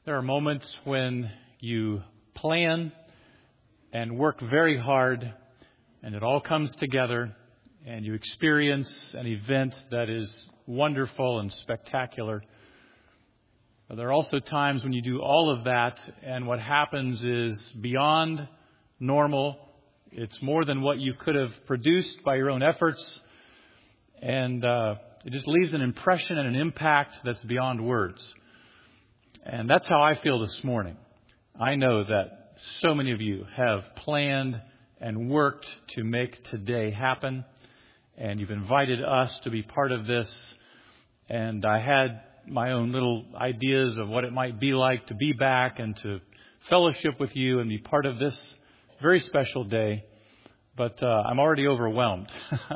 There are moments when you plan and work very hard and it all comes together and you experience an event that is wonderful and spectacular. But there are also times when you do all of that and what happens is beyond normal. It's more than what you could have produced by your own efforts. And it just leaves an impression and an impact that's beyond words. And that's how I feel this morning. I know that so many of you have planned and worked to make today happen. And you've invited us to be part of this. And I had my own little ideas of what it might be like to be back and to fellowship with you and be part of this very special day. But I'm already overwhelmed.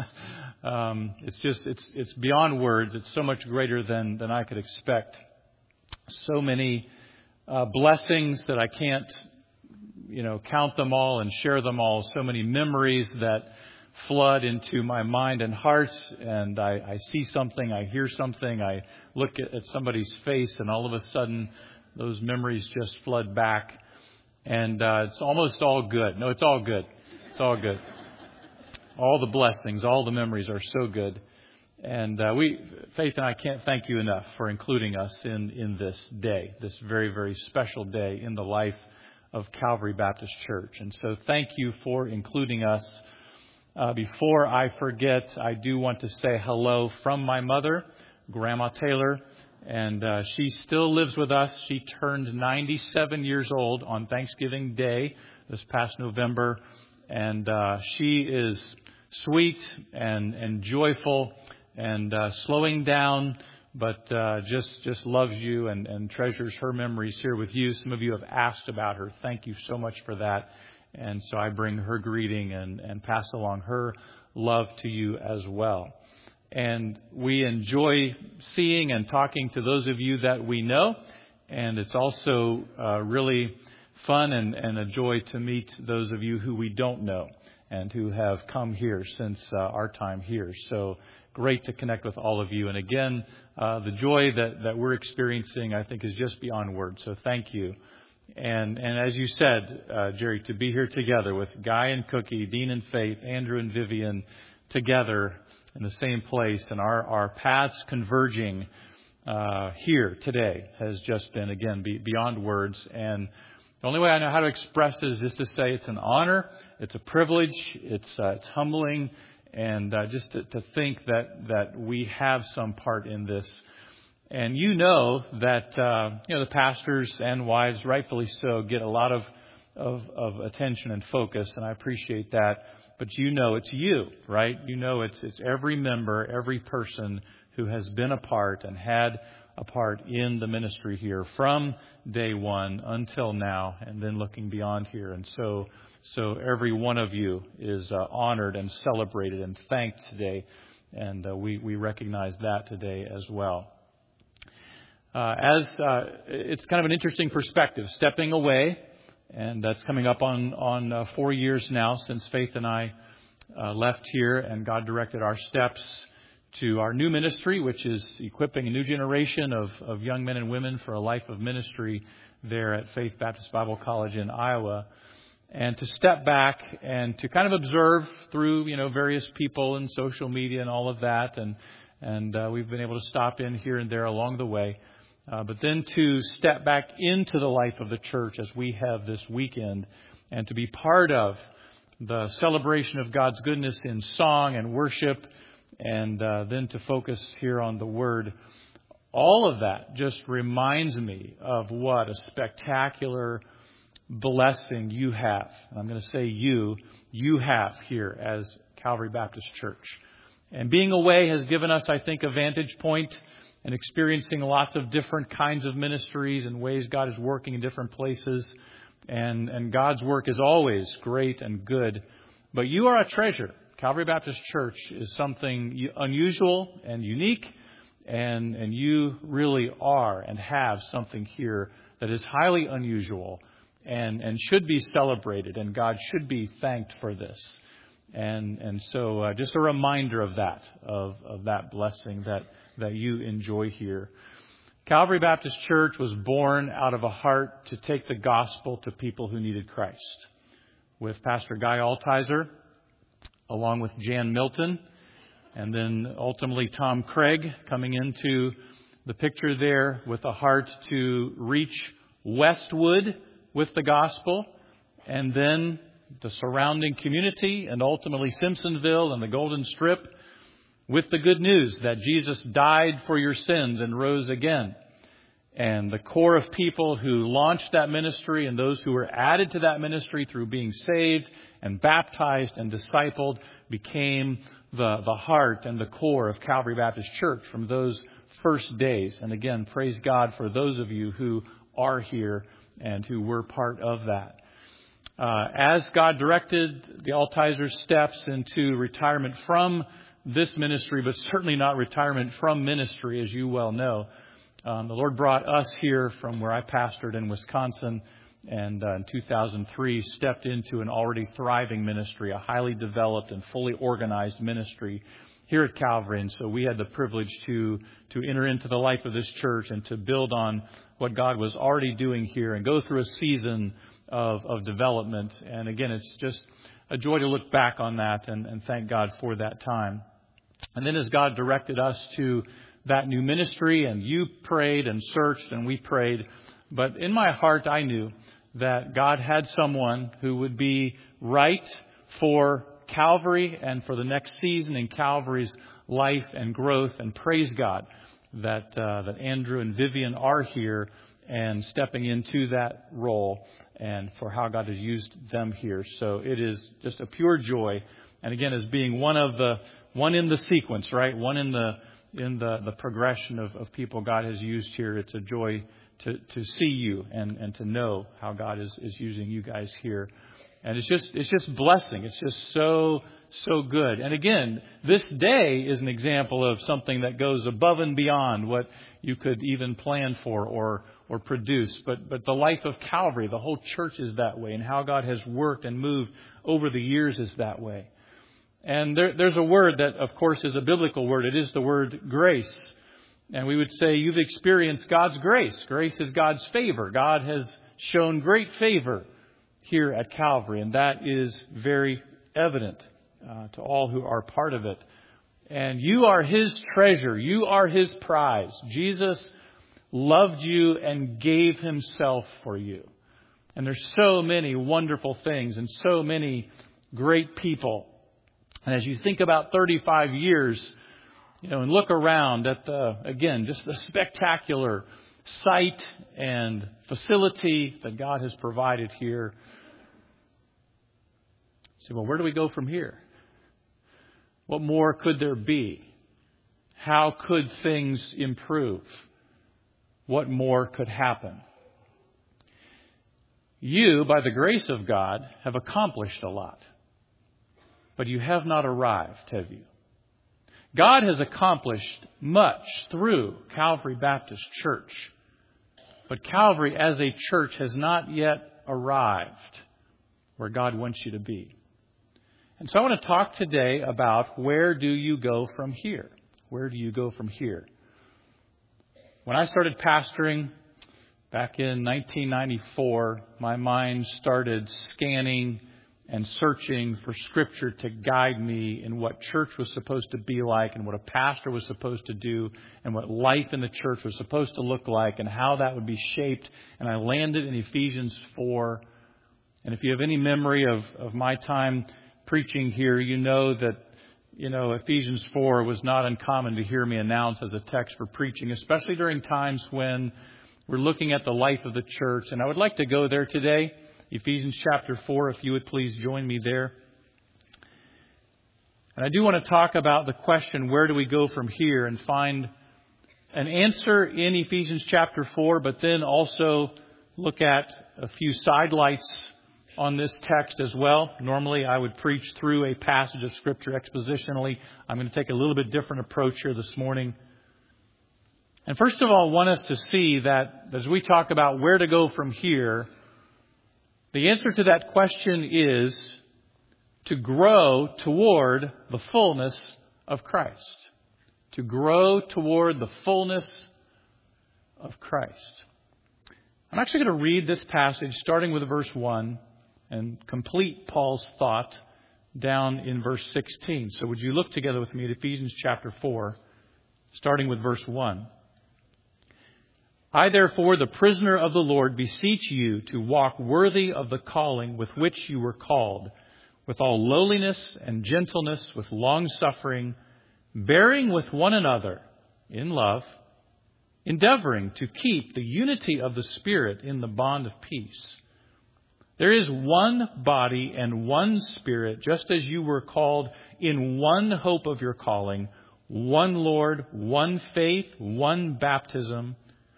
It's beyond words. It's so much greater than I could expect. So many blessings that I can't, count them all and share them all. So many memories that flood into my mind and heart. And I see something, I hear something, I look at somebody's face, and all of a sudden those memories just flood back. And it's almost all good. No, it's all good. It's all good. All the blessings, all the memories are so good. And Faith and I can't thank you enough for including us in this day, this very, very special day in the life of Calvary Baptist Church. And so thank you for including us. Before I forget, I do want to say hello from my mother, Grandma Taylor. And she still lives with us. She turned 97 years old on Thanksgiving Day this past November. And she is sweet and joyful and slowing down, but just loves you and treasures her memories here with you. Some of you have asked about her. Thank you so much for that. And so I bring her greeting and pass along her love to you as well. And we enjoy seeing and talking to those of you that we know. And it's also really fun and a joy to meet those of you who we don't know and who have come here since our time here. So great to connect with all of you. And again, the joy that we're experiencing, I think, is just beyond words. So thank you. And as you said, Jerry, to be here together with Guy and Cookie, Dean and Faith, Andrew and Vivian together in the same place, and our paths converging here today has just been, again, beyond words. And the only way I know how to express it is just to say it's an honor, it's a privilege, it's humbling, and just to think that we have some part in this. And that the pastors and wives, rightfully so, get a lot of attention and focus, and I appreciate that. But it's you, right? It's every member, every person who has been a part and had a part in the ministry here from day one until now, and then looking beyond here. And so every one of you is honored and celebrated and thanked today, and we recognize that today as well. It's kind of an interesting perspective, stepping away, and that's coming up on 4 years now since Faith and I left here, and God directed our steps to our new ministry, which is equipping a new generation of young men and women for a life of ministry there at Faith Baptist Bible College in Iowa. And to step back and to kind of observe through, various people and social media and all of that. And we've been able to stop in here and there along the way. But then to step back into the life of the church as we have this weekend, and to be part of the celebration of God's goodness in song and worship, and then to focus here on the Word. All of that just reminds me of what a spectacular blessing you have. And I'm going to say you have here as Calvary Baptist Church. And being away has given us, I think, a vantage point and experiencing lots of different kinds of ministries and ways God is working in different places. And God's work is always great and good. But you are a treasure. Calvary Baptist Church is something unusual and unique. And you really are and have something here that is highly unusual and should be celebrated. And God should be thanked for this. And so just a reminder of that blessing that you enjoy here. Calvary Baptist Church was born out of a heart to take the gospel to people who needed Christ. With Pastor Guy Altizer, along with Jan Milton, and then ultimately Tom Craig coming into the picture there with a heart to reach Westwood with the gospel, and then the surrounding community, and ultimately Simpsonville and the Golden Strip with the good news that Jesus died for your sins and rose again. And the core of people who launched that ministry and those who were added to that ministry through being saved and baptized and discipled became the heart and the core of Calvary Baptist Church from those first days. And again, praise God for those of you who are here and who were part of that. As God directed the Altizer steps into retirement from this ministry, but certainly not retirement from ministry, as you well know, the Lord brought us here from where I pastored in Wisconsin, and in 2003 stepped into an already thriving ministry, a highly developed and fully organized ministry here at Calvary. And so we had the privilege to enter into the life of this church and to build on what God was already doing here and go through a season of development. And again, it's just a joy to look back on that and thank God for that time. And then as God directed us to that new ministry, and you prayed and searched and we prayed, but in my heart I knew that God had someone who would be right for Calvary and for the next season in Calvary's life and growth. And praise God that Andrew and Vivian are here and stepping into that role, and for how God has used them here. So it is just a pure joy. And again, as being one in the sequence, right? One in the progression of people God has used here. It's a joy to see you and to know how God is using you guys here. And it's just blessing. It's just so good. And again, this day is an example of something that goes above and beyond what you could even plan for or produce. But the life of Calvary, the whole church is that way, and how God has worked and moved over the years is that way. And there's a word that, of course, is a biblical word. It is the word grace. And we would say you've experienced God's grace. Grace is God's favor. God has shown great favor here at Calvary, and that is very evident to all who are part of it. And you are His treasure. You are His prize. Jesus loved you and gave Himself for you. And there's so many wonderful things and so many great people. And as you think about 35 years, and look around at just the spectacular site and facility that God has provided here. Say, well, where do we go from here? What more could there be? How could things improve? What more could happen? You, by the grace of God, have accomplished a lot. But you have not arrived, have you? God has accomplished much through Calvary Baptist Church. But Calvary as a church has not yet arrived where God wants you to be. And so I want to talk today about where do you go from here? Where do you go from here? When I started pastoring back in 1994, my mind started scanning and searching for Scripture to guide me in what church was supposed to be like and what a pastor was supposed to do and what life in the church was supposed to look like and how that would be shaped. And I landed in Ephesians 4. And if you have any memory of my time preaching here, you know that, Ephesians 4 was not uncommon to hear me announce as a text for preaching, especially during times when we're looking at the life of the church. And I would like to go there today. Ephesians chapter 4, if you would please join me there. And I do want to talk about the question, where do we go from here, and find an answer in Ephesians chapter 4, but then also look at a few sidelights on this text as well. Normally I would preach through a passage of Scripture expositionally. I'm going to take a little bit different approach here this morning. And first of all, I want us to see that as we talk about where to go from here, the answer to that question is to grow toward the fullness of Christ. To grow toward the fullness of Christ. I'm actually going to read this passage starting with verse 1 and complete Paul's thought down in verse 16. So would you look together with me at Ephesians chapter 4, starting with verse 1. I, therefore, the prisoner of the Lord, beseech you to walk worthy of the calling with which you were called, with all lowliness and gentleness, with long-suffering, bearing with one another in love, endeavoring to keep the unity of the Spirit in the bond of peace. There is one body and one Spirit, just as you were called in one hope of your calling, one Lord, one faith, one baptism,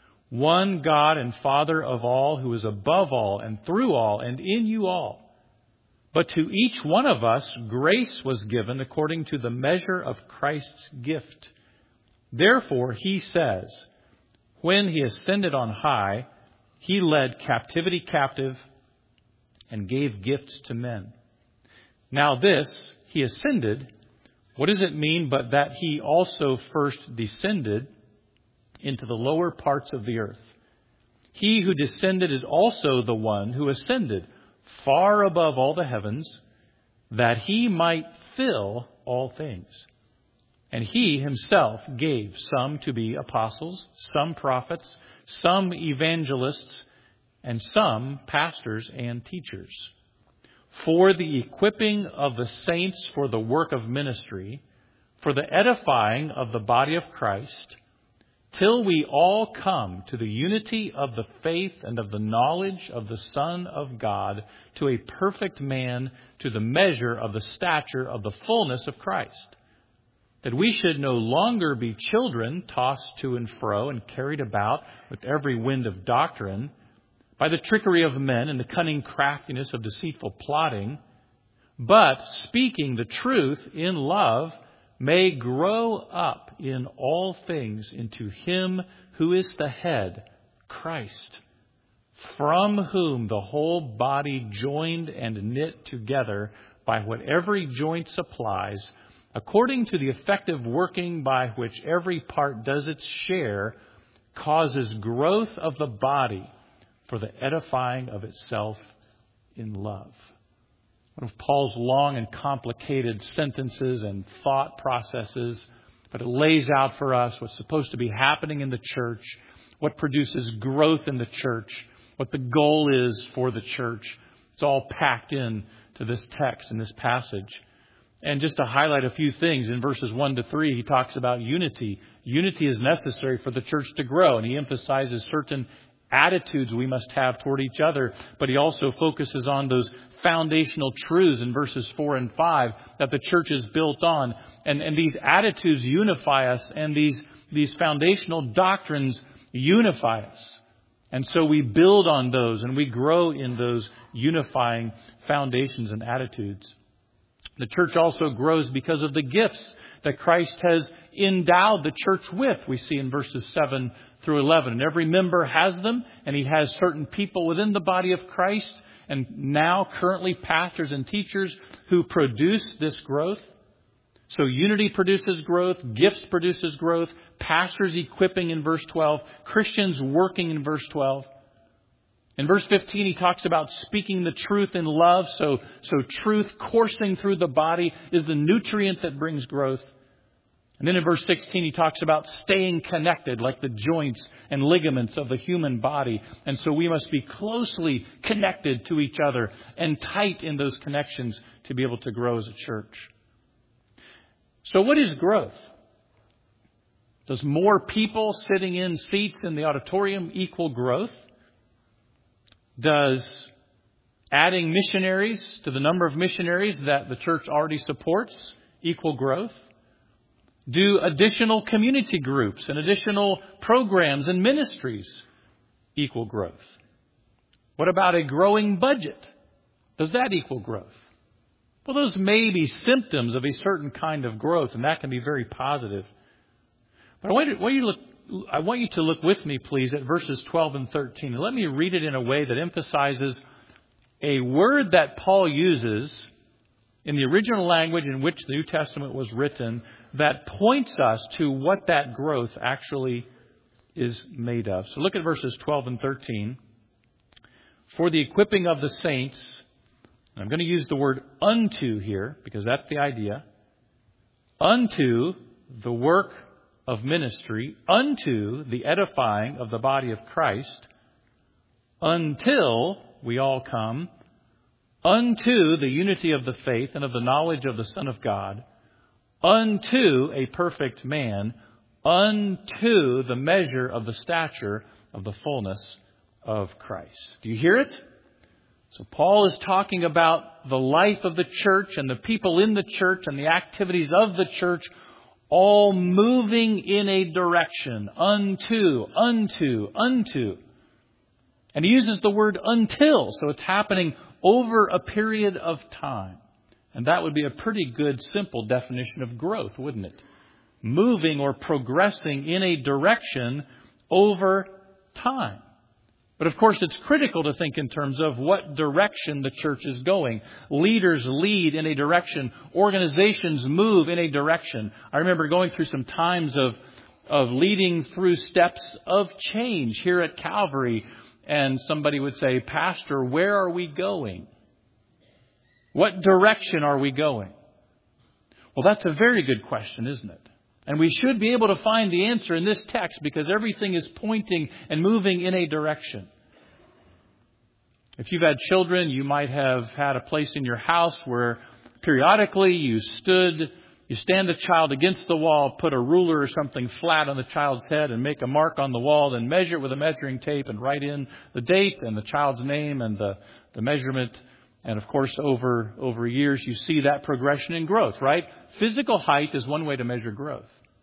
one God and Father of all, who is above all and through all and in you all. But to each one of us grace was given according to the measure of Christ's gift. Therefore, he says, when he ascended on high, he led captivity captive and gave gifts to men. Now this, he ascended, what does it mean but that he also first descended into the lower parts of the earth? He who descended is also the one who ascended far above all the heavens, that he might fill all things. And he himself gave some to be apostles, some prophets, some evangelists, and some pastors and teachers, for the equipping of the saints for the work of ministry, for the edifying of the body of Christ, till we all come to the unity of the faith and of the knowledge of the Son of God, to a perfect man, to the measure of the stature of the fullness of Christ. That we should no longer be children tossed to and fro and carried about with every wind of doctrine, by the trickery of men and the cunning craftiness of deceitful plotting, but speaking the truth in love, may grow up in all things into him who is the head, Christ, from whom the whole body, joined and knit together by what every joint supplies, according to the effective working by which every part does its share, causes growth of the body for the edifying of itself in love. One of Paul's long and complicated sentences and thought processes, but it lays out for us what's supposed to be happening in the church, what produces growth in the church, what the goal is for the church. It's all packed in to this text and this passage. And just to highlight a few things, in verses 1 to 3, he talks about unity. Unity is necessary for the church to grow, and he emphasizes certain attitudes we must have toward each other, but he also focuses on those foundational truths in verses 4 and 5 that the church is built on. And these attitudes unify us, and these foundational doctrines unify us. And so we build on those, and we grow in those unifying foundations and attitudes. The church also grows because of the gifts that Christ has endowed the church with. We see in verses 7 through 11. And every member has them, and he has certain people within the body of Christ, and now currently pastors and teachers who produce this growth. So unity produces growth, gifts produces growth, pastors equipping in verse 12, Christians working in verse 12. In verse 15, he talks about speaking the truth in love. So truth coursing through the body is the nutrient that brings growth. And then in verse 16, he talks about staying connected like the joints and ligaments of the human body. And so we must be closely connected to each other and tight in those connections to be able to grow as a church. So what is growth? Does more people sitting in seats in the auditorium equal growth? Does adding missionaries to the number of missionaries that the church already supports equal growth? Do additional community groups and additional programs and ministries equal growth? What about a growing budget? Does that equal growth? Well, those may be symptoms of a certain kind of growth, and that can be very positive. But I want you to look with me, please, at verses 12 and 13. And let me read it in a way that emphasizes a word that Paul uses in the original language in which the New Testament was written that points us to what that growth actually is made of. So look at verses 12 and 13. For the equipping of the saints, and I'm going to use the word unto here because that's the idea, unto the work of ministry, unto the edifying of the body of Christ, until we all come unto the unity of the faith and of the knowledge of the Son of God, unto a perfect man, unto the measure of the stature of the fullness of Christ. Do you hear it? So Paul is talking about the life of the church and the people in the church and the activities of the church all moving in a direction, unto. And he uses the word until, so it's happening over a period of time. And that would be a pretty good, simple definition of growth, wouldn't it? Moving or progressing in a direction over time. But of course, it's critical to think in terms of what direction the church is going. Leaders lead in a direction. Organizations move in a direction. I remember going through some times of leading through steps of change here at Calvary. And somebody would say, Pastor, where are we going? What direction are we going? Well, that's a very good question, isn't it? And we should be able to find the answer in this text because everything is pointing and moving in a direction. If you've had children, you might have had a place in your house where periodically you stand the child against the wall, put a ruler or something flat on the child's head and make a mark on the wall, then measure it with a measuring tape and write in the date and the child's name and the measurement. And of course, over years, you see that progression in growth, right? Physical height is one way to measure growth.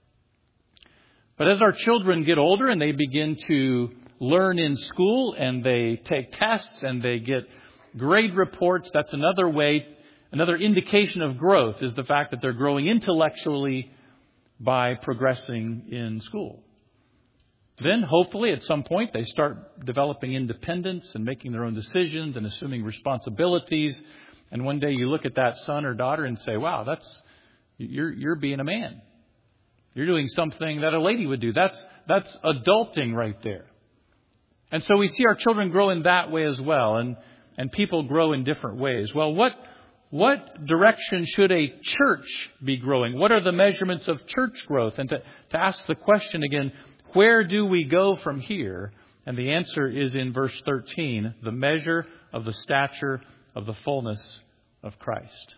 But as our children get older and they begin to learn in school and they take tests and they get grade reports, that's another way, another indication of growth is the fact that they're growing intellectually by progressing in school. Then hopefully at some point they start developing independence and making their own decisions and assuming responsibilities. And one day you look at that son or daughter and say, wow, you're being a man. You're doing something that a lady would do. That's adulting right there. And so we see our children grow in that way as well. And people grow in different ways. Well, what direction should a church be growing? What are the measurements of church growth? And to ask the question again, where do we go from here? And the answer is in verse 13, the measure of the stature of the fullness of Christ.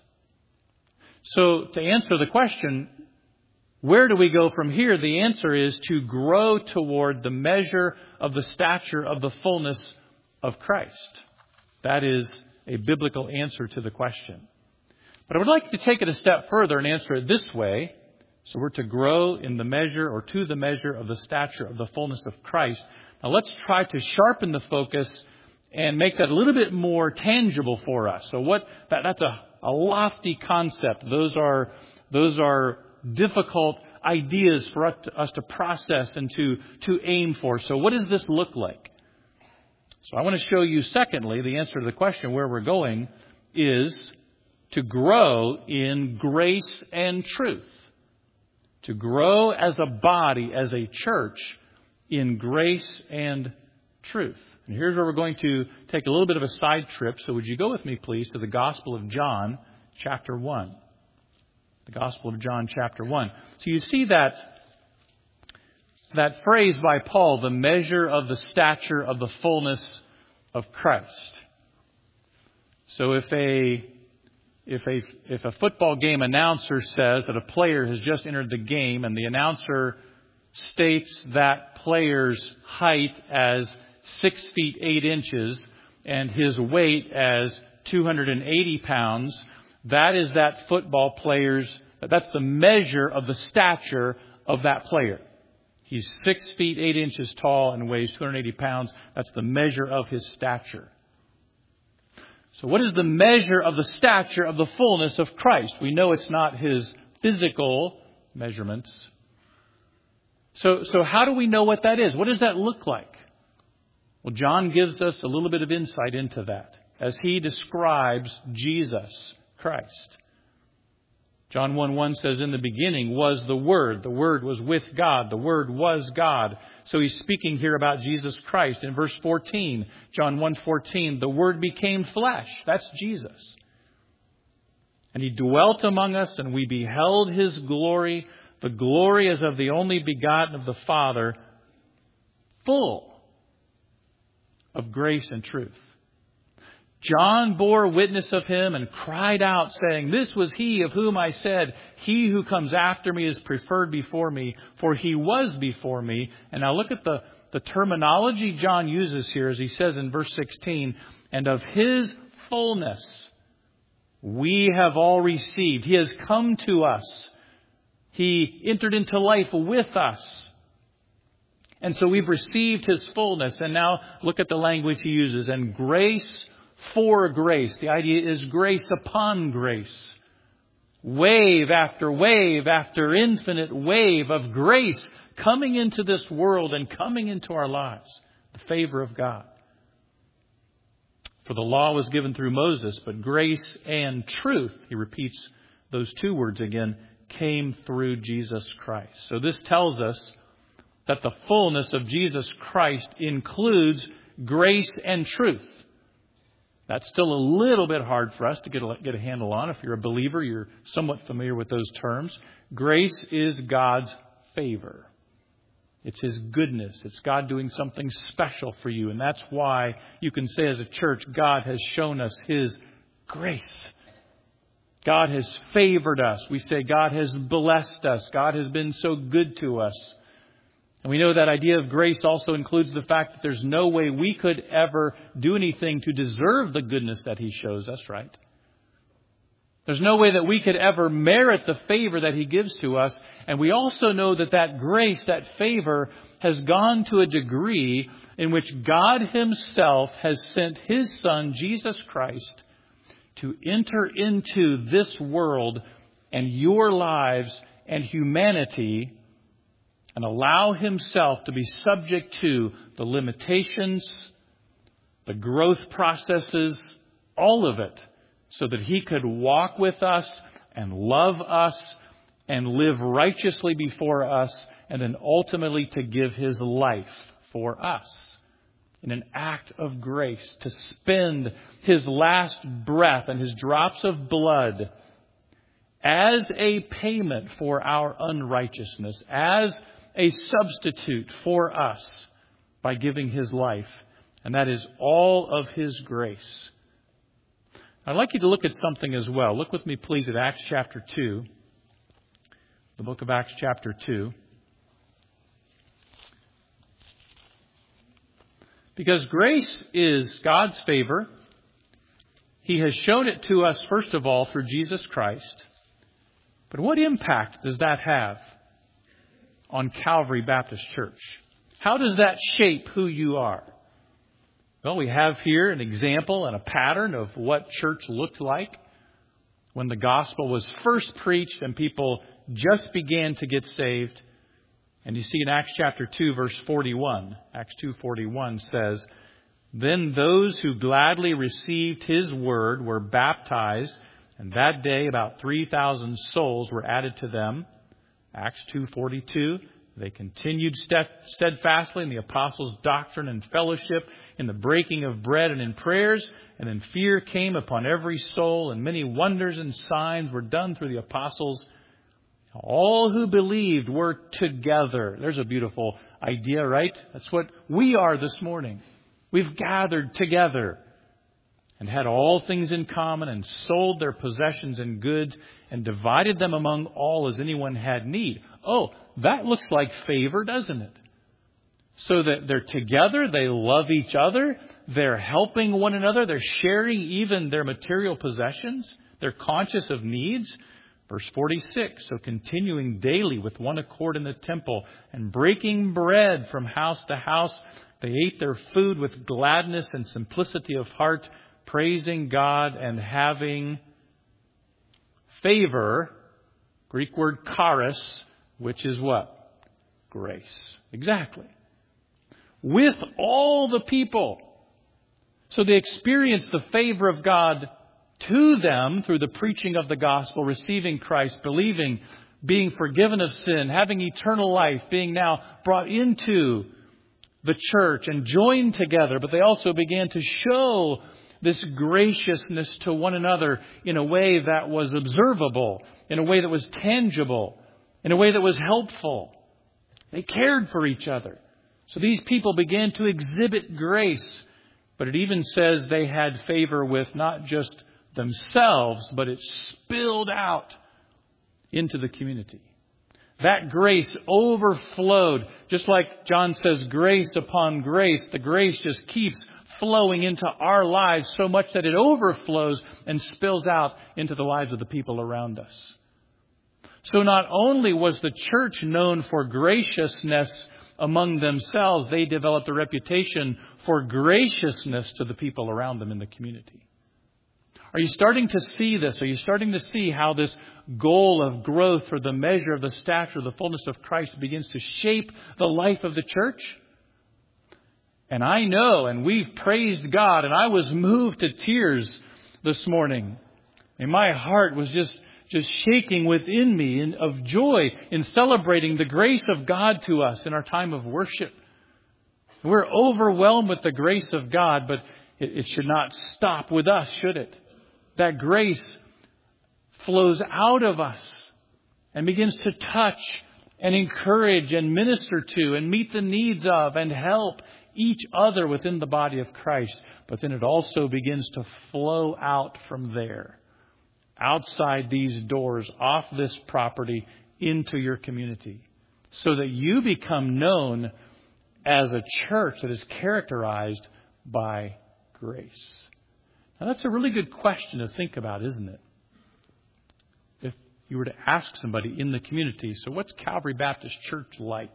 So to answer the question, where do we go from here? The answer is to grow toward the measure of the stature of the fullness of Christ. That is a biblical answer to the question. But I would like to take it a step further and answer it this way. So we're to grow in the measure or to the measure of the stature of the fullness of Christ. Now let's try to sharpen the focus and make that a little bit more tangible for us. So that's a lofty concept. Those are difficult ideas for us to process and to aim for. So what does this look like? So I want to show you, secondly, the answer to the question where we're going is to grow in grace and truth. To grow as a body, as a church, in grace and truth. And here's where we're going to take a little bit of a side trip. So would you go with me, please, to the Gospel of John, chapter 1. The Gospel of John, chapter 1. So you see that phrase by Paul, the measure of the stature of the fullness of Christ. So if a football game announcer says that a player has just entered the game and the announcer states that player's height as 6 feet 8 inches and his weight as 280 pounds, that's the measure of the stature of that player. He's 6 feet 8 inches tall and weighs 280 pounds. That's the measure of his stature. So what is the measure of the stature of the fullness of Christ? We know it's not his physical measurements. So how do we know what that is? What does that look like? Well, John gives us a little bit of insight into that as he describes Jesus Christ. John 1:1 says, in the beginning was the Word. The Word was with God. The Word was God. So he's speaking here about Jesus Christ. In verse 14, John 1:14, the Word became flesh. That's Jesus. And he dwelt among us, and we beheld his glory. The glory as of the only begotten of the Father, full of grace and truth. John bore witness of him and cried out, saying, this was he of whom I said, he who comes after me is preferred before me, for he was before me. And now look at the terminology John uses here as he says in verse 16, and of his fullness we have all received. He has come to us. He entered into life with us. And so we've received his fullness. And now look at the language he uses. And grace for grace. The idea is grace upon grace. Wave after infinite wave of grace coming into this world and coming into our lives. The favor of God. For the law was given through Moses, but grace and truth, he repeats those two words again, came through Jesus Christ. So this tells us that the fullness of Jesus Christ includes grace and truth. That's still a little bit hard for us to get a handle on. If you're a believer, you're somewhat familiar with those terms. Grace is God's favor. It's his goodness. It's God doing something special for you. And that's why you can say as a church, God has shown us his grace. God has favored us. We say God has blessed us. God has been so good to us. And we know that idea of grace also includes the fact that there's no way we could ever do anything to deserve the goodness that he shows us, right? There's no way that we could ever merit the favor that he gives to us. And we also know that that grace, that favor, has gone to a degree in which God himself has sent his Son, Jesus Christ, to enter into this world and your lives and humanity and allow himself to be subject to the limitations, the growth processes, all of it, so that he could walk with us and love us and live righteously before us, and then ultimately to give his life for us in an act of grace, to spend his last breath and his drops of blood as a payment for our unrighteousness, as a substitute for us by giving his life. And that is all of his grace. I'd like you to look at something as well. Look with me, please, at Acts chapter 2. The book of Acts chapter 2. Because grace is God's favor. He has shown it to us, first of all, through Jesus Christ. But what impact does that have on Calvary Baptist Church? How does that shape who you are? Well, we have here an example and a pattern of what church looked like when the gospel was first preached and people just began to get saved. And you see in Acts chapter 2, verse 41, Acts 2:41 says, then those who gladly received his word were baptized, and that day about 3,000 souls were added to them. Acts 2:42, they continued steadfastly in the apostles' doctrine and fellowship, in the breaking of bread and in prayers. And then fear came upon every soul, and many wonders and signs were done through the apostles. All who believed were together. There's a beautiful idea, right? That's what we are this morning. We've gathered together and had all things in common, and sold their possessions and goods, and divided them among all as anyone had need. Oh, that looks like favor, doesn't it? So that they're together, they love each other, they're helping one another, they're sharing even their material possessions, they're conscious of needs. Verse 46, so continuing daily with one accord in the temple, and breaking bread from house to house, they ate their food with gladness and simplicity of heart, praising God and having favor, Greek word charis, which is what? Grace. Exactly. With all the people. So they experienced the favor of God to them through the preaching of the gospel, receiving Christ, believing, being forgiven of sin, having eternal life, being now brought into the church and joined together. But they also began to show this graciousness to one another in a way that was observable, in a way that was tangible, in a way that was helpful. They cared for each other. So these people began to exhibit grace. But it even says they had favor with not just themselves, but it spilled out into the community. That grace overflowed. Just like John says, grace upon grace. The grace just keeps flowing into our lives so much that it overflows and spills out into the lives of the people around us. So not only was the church known for graciousness among themselves, they developed a reputation for graciousness to the people around them in the community. Are you starting to see this? Are you starting to see how this goal of growth for the measure of the stature of the fullness of Christ begins to shape the life of the church? And I know, and we've praised God, and I was moved to tears this morning. And my heart was just shaking within me of joy in celebrating the grace of God to us in our time of worship. We're overwhelmed with the grace of God, but it should not stop with us, should it? That grace flows out of us and begins to touch and encourage and minister to and meet the needs of and help each other within the body of Christ. But then it also begins to flow out from there, outside these doors, off this property, into your community, so that you become known as a church that is characterized by grace. Now, that's a really good question to think about, isn't it? If you were to ask somebody in the community, so what's Calvary Baptist Church like?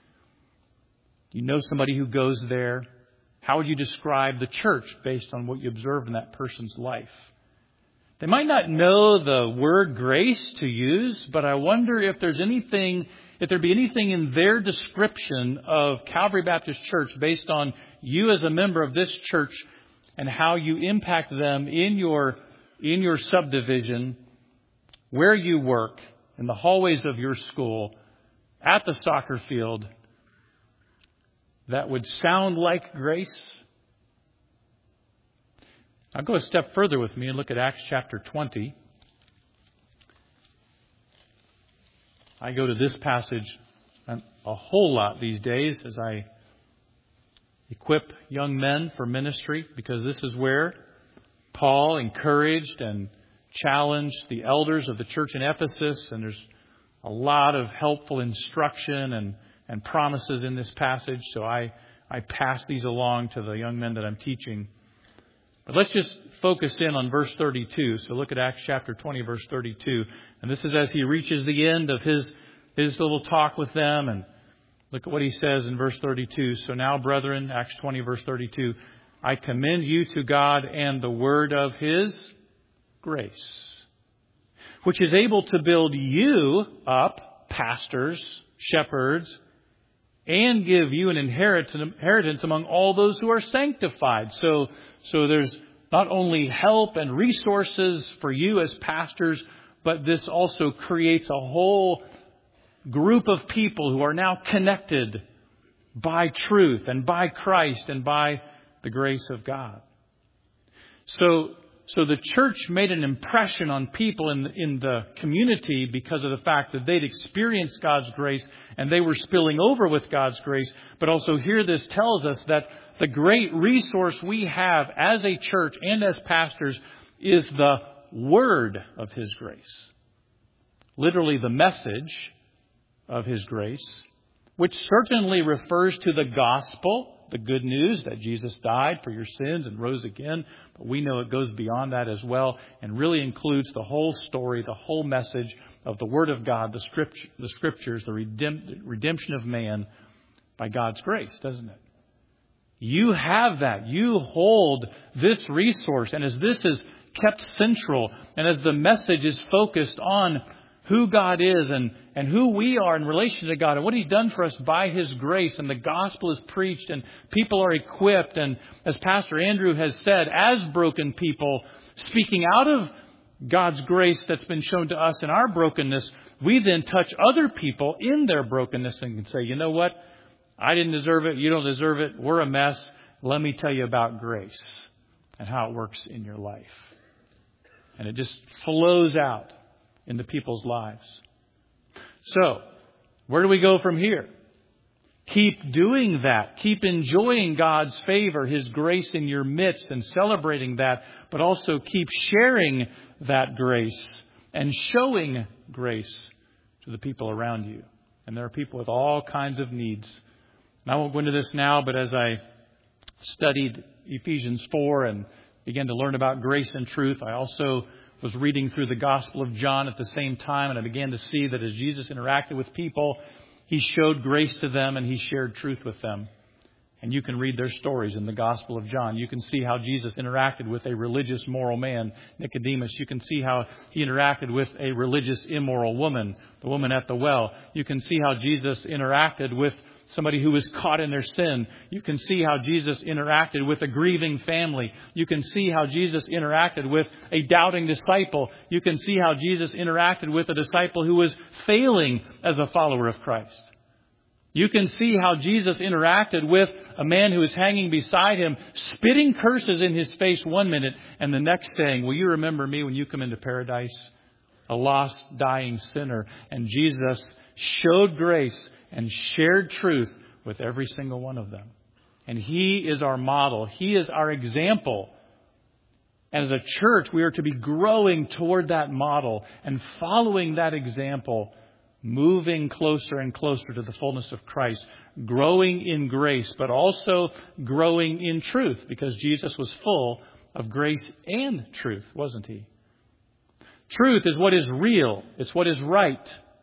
You know somebody who goes there. How would you describe the church based on what you observe in that person's life? They might not know the word grace to use, but I wonder if there'd be anything in their description of Calvary Baptist Church based on you as a member of this church and how you impact them in your subdivision, where you work, in the hallways of your school, at the soccer field, that would sound like grace. Now go a step further with me and look at Acts chapter 20. I go to this passage a whole lot these days as I equip young men for ministry, because this is where Paul encouraged and challenged the elders of the church in Ephesus, and there's a lot of helpful instruction and promises in this passage. So I pass these along to the young men that I'm teaching. But let's just focus in on verse 32. So look at Acts chapter 20, verse 32. And this is as he reaches the end of his little talk with them. And look at what he says in verse 32. So now, brethren, Acts 20, verse 32, I commend you to God and the word of his grace, which is able to build you up, pastors, shepherds, and give you an inheritance among all those who are sanctified. So there's not only help and resources for you as pastors, but this also creates a whole group of people who are now connected by truth and by Christ and by the grace of God. So the church made an impression on people in the community because of the fact that they'd experienced God's grace and they were spilling over with God's grace. But also here this tells us that the great resource we have as a church and as pastors is the word of his grace. Literally the message of his grace, which certainly refers to the gospel, the good news that Jesus died for your sins and rose again. But we know it goes beyond that as well and really includes the whole story, the whole message of the Word of God, the Scriptures, the redemption of man by God's grace, doesn't it? You have that. You hold this resource. And as this is kept central and as the message is focused on who God is and who we are in relation to God and what He's done for us by His grace, and the gospel is preached and people are equipped. And as Pastor Andrew has said, as broken people speaking out of God's grace that's been shown to us in our brokenness, we then touch other people in their brokenness and can say, you know what? I didn't deserve it. You don't deserve it. We're a mess. Let me tell you about grace and how it works in your life. And it just flows out into people's lives. So, where do we go from here? Keep doing that. Keep enjoying God's favor, His grace in your midst, and celebrating that. But also keep sharing that grace and showing grace to the people around you. And there are people with all kinds of needs. And I won't go into this now, but as I studied Ephesians 4 and began to learn about grace and truth, I also was reading through the Gospel of John at the same time, and I began to see that as Jesus interacted with people, He showed grace to them and He shared truth with them. And you can read their stories in the Gospel of John. You can see how Jesus interacted with a religious, moral man, Nicodemus. You can see how He interacted with a religious, immoral woman, the woman at the well. You can see how Jesus interacted with somebody who was caught in their sin. You can see how Jesus interacted with a grieving family. You can see how Jesus interacted with a doubting disciple. You can see how Jesus interacted with a disciple who was failing as a follower of Christ. You can see how Jesus interacted with a man who was hanging beside Him, spitting curses in his face one minute, and the next saying, will you remember me when you come into paradise? A lost, dying sinner. And Jesus showed grace and shared truth with every single one of them. And He is our model. He is our example. As a church, we are to be growing toward that model and following that example, moving closer and closer to the fullness of Christ, growing in grace, but also growing in truth, because Jesus was full of grace and truth, wasn't He? Truth is what is real. It's what is right.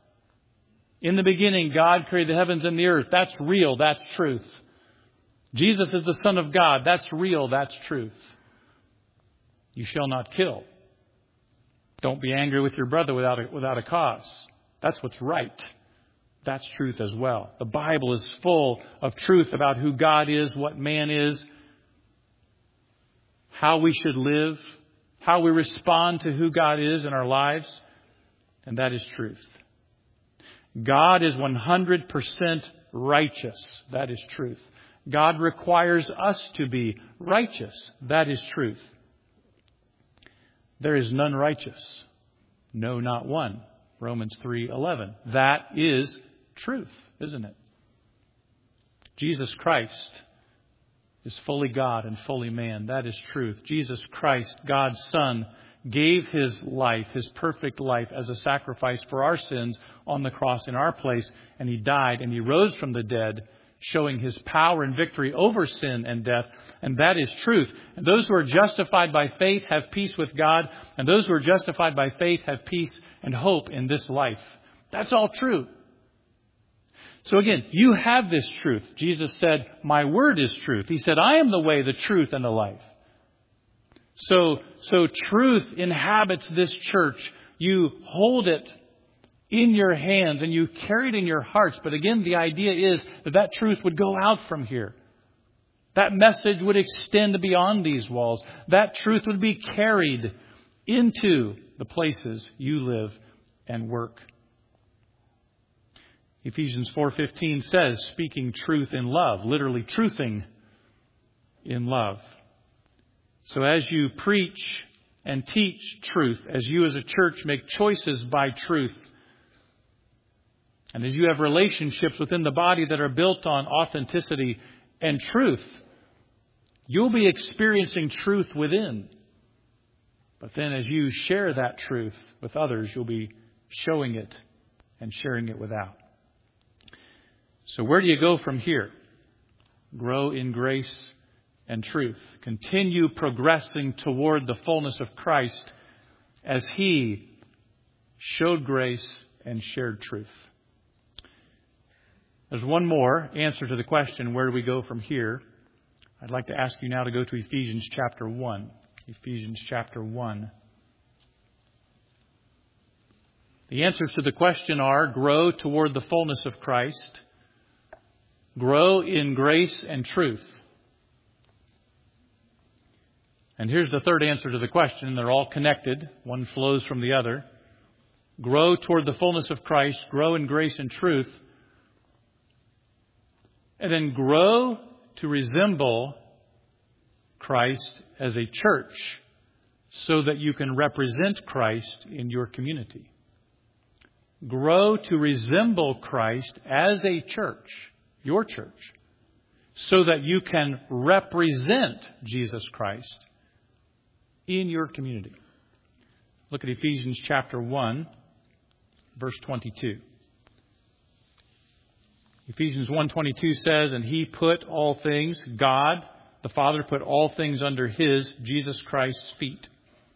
In the beginning, God created the heavens and the earth. That's real. That's truth. Jesus is the Son of God. That's real. That's truth. You shall not kill. Don't be angry with your brother without a cause. That's what's right. That's truth as well. The Bible is full of truth about who God is, what man is, how we should live, how we respond to who God is in our lives. And that is truth. God is 100% righteous. That is truth. God requires us to be righteous. That is truth. There is none righteous. No, not one. Romans 3:11. That is truth, isn't it? Jesus Christ is fully God and fully man. That is truth. Jesus Christ, God's Son, gave His life, His perfect life, as a sacrifice for our sins on the cross in our place. And He died and He rose from the dead, showing His power and victory over sin and death. And that is truth. And those who are justified by faith have peace with God. And those who are justified by faith have peace and hope in this life. That's all true. So again, you have this truth. Jesus said, my word is truth. He said, I am the way, the truth, and the life. So truth inhabits this church. You hold it in your hands and you carry it in your hearts. But again, the idea is that truth would go out from here. That message would extend beyond these walls. That truth would be carried into the places you live and work. Ephesians 4:15 says, speaking truth in love, literally truthing in love. So as you preach and teach truth, as you as a church make choices by truth, and as you have relationships within the body that are built on authenticity and truth, you'll be experiencing truth within. But then as you share that truth with others, you'll be showing it and sharing it without. So where do you go from here? Grow in grace and truth. Continue progressing toward the fullness of Christ as He showed grace and shared truth. There's one more answer to the question, where do we go from here? I'd like to ask you now to go to Ephesians chapter 1. Ephesians chapter 1. The answers to the question are: grow toward the fullness of Christ, grow in grace and truth. And here's the third answer to the question. They're all connected. One flows from the other. Grow toward the fullness of Christ, grow in grace and truth, and then grow to resemble Christ as a church so that you can represent Christ in your community. Grow to resemble Christ as a church, your church, so that you can represent Jesus Christ in your community. Look at Ephesians chapter 1, verse 22. Ephesians 1:22 says, "And He put all things," God, the Father, put all things under His, Jesus Christ's feet,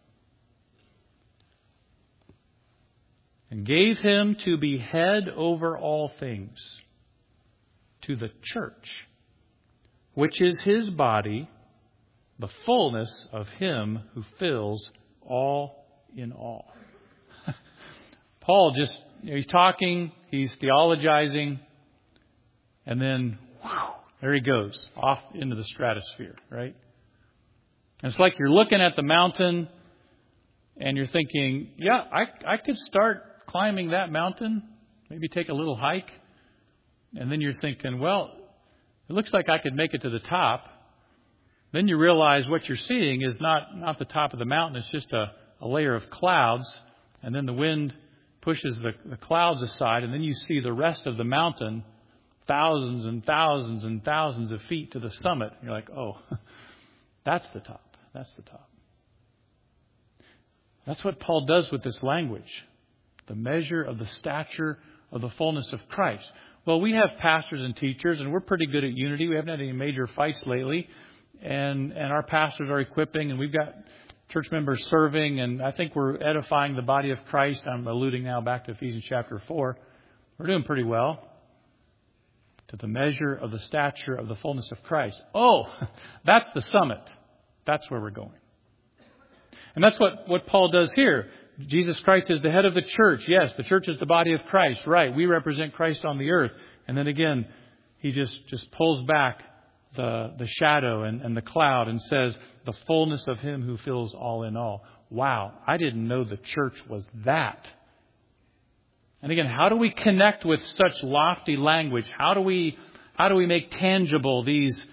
and gave Him to be head over all things to the church, which is His body, the fullness of Him who fills all in all. Paul he's talking, he's theologizing, and then there he goes off into the stratosphere, right? And it's like you're looking at the mountain and you're thinking, yeah, I could start climbing that mountain, maybe take a little hike. And then you're thinking, well, it looks like I could make it to the top. Then you realize what you're seeing is not the top of the mountain. It's just a layer of clouds. And then the wind pushes the clouds aside. And then you see the rest of the mountain, thousands and thousands and thousands of feet to the summit. And you're like, oh, that's the top. That's the top. That's what Paul does with this language. The measure of the stature of the fullness of Christ. Well, we have pastors and teachers, and we're pretty good at unity. We haven't had any major fights lately. And our pastors are equipping, and we've got church members serving, and I think we're edifying the body of Christ. I'm alluding now back to Ephesians chapter 4. We're doing pretty well. To the measure of the stature of the fullness of Christ. Oh, that's the summit. That's where we're going. And that's what Paul does here. Jesus Christ is the head of the church. Yes, the church is the body of Christ. Right, we represent Christ on the earth. And then again, he just pulls back the shadow and the cloud and says, the fullness of Him who fills all in all. Wow, I didn't know the church was that. And again, how do we connect with such lofty language? How do we make tangible these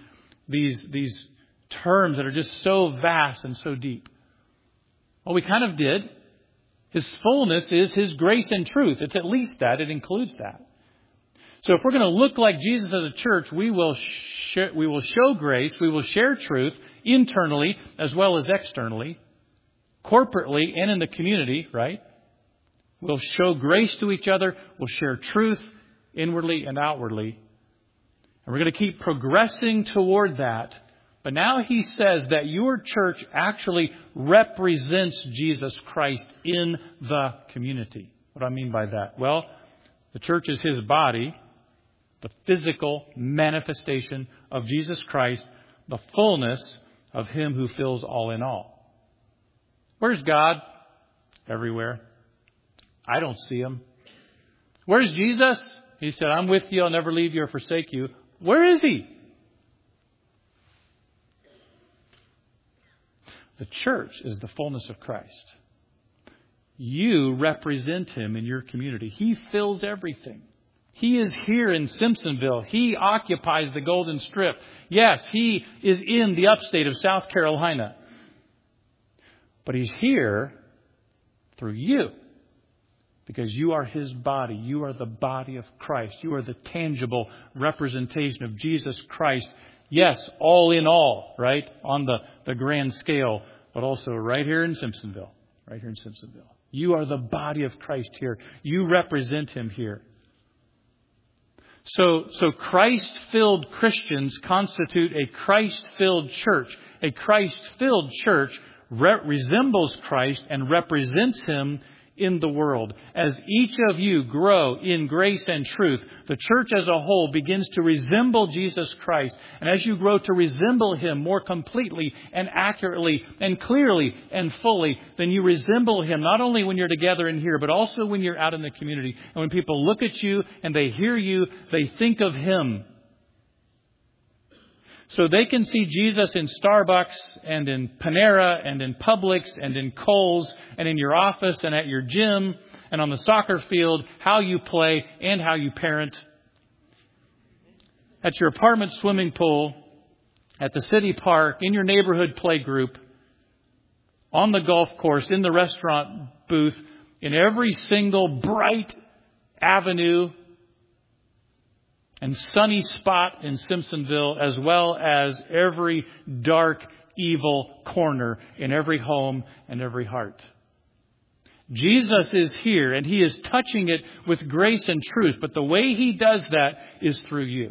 terms that are just so vast and so deep? Well, we kind of did. His fullness is His grace and truth. It's at least that. It includes that. So if we're going to look like Jesus as a church, we will show grace, we will share truth internally as well as externally, corporately and in the community, right? We'll show grace to each other. We'll share truth inwardly and outwardly. And we're going to keep progressing toward that. But now he says that your church actually represents Jesus Christ in the community. What do I mean by that? Well, the church is His body, the physical manifestation of Jesus Christ, the fullness of Him who fills all in all. Where's God? Everywhere. I don't see Him. Where's Jesus? He said, I'm with you. I'll never leave you or forsake you. Where is He? The church is the fullness of Christ. You represent Him in your community. He fills everything. He is here in Simpsonville. He occupies the Golden Strip. Yes, He is in the upstate of South Carolina. But He's here through you. Because you are His body. You are the body of Christ. You are the tangible representation of Jesus Christ. Yes, all in all, right? On the grand scale. But also right here in Simpsonville. Right here in Simpsonville. You are the body of Christ here. You represent Him here. So Christ-filled Christians constitute a Christ-filled church. A Christ-filled church resembles Christ and represents Him in the world. As each of you grow in grace and truth, the church as a whole begins to resemble Jesus Christ. And as you grow to resemble Him more completely and accurately and clearly and fully, then you resemble Him not only when you're together in here, but also when you're out in the community. And when people look at you and they hear you, they think of Him. So they can see Jesus in Starbucks and in Panera and in Publix and in Kohl's and in your office and at your gym and on the soccer field, how you play and how you parent. At your apartment swimming pool, at the city park, in your neighborhood play group, on the golf course, in the restaurant booth, in every single bright avenue and sunny spot in Simpsonville, as well as every dark, evil corner in every home and every heart. Jesus is here and He is touching it with grace and truth. But the way He does that is through you.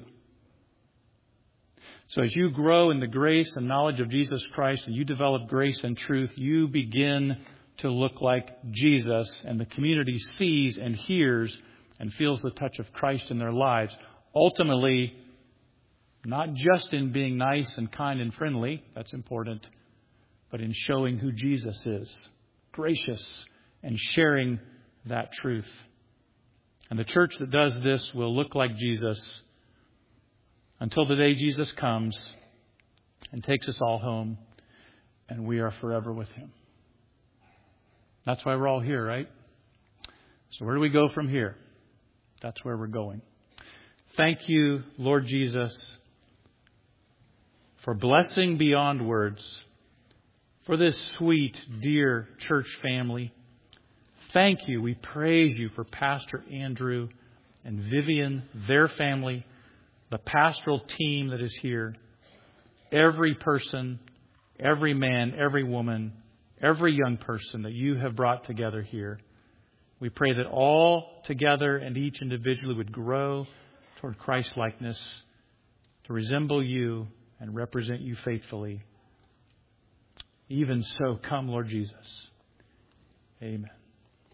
So as you grow in the grace and knowledge of Jesus Christ and you develop grace and truth, you begin to look like Jesus, and the community sees and hears and feels the touch of Christ in their lives. Ultimately, not just in being nice and kind and friendly, that's important, but in showing who Jesus is, gracious, and sharing that truth. And the church that does this will look like Jesus until the day Jesus comes and takes us all home, and we are forever with Him. That's why we're all here, right? So where do we go from here? That's where we're going. Thank you, Lord Jesus, for blessing beyond words, for this sweet, dear church family. Thank you. We praise you for Pastor Andrew and Vivian, their family, the pastoral team that is here, every person, every man, every woman, every young person that you have brought together here. We pray that all together and each individually would grow toward Christ-likeness, to resemble you and represent you faithfully. Even so, come, Lord Jesus. Amen.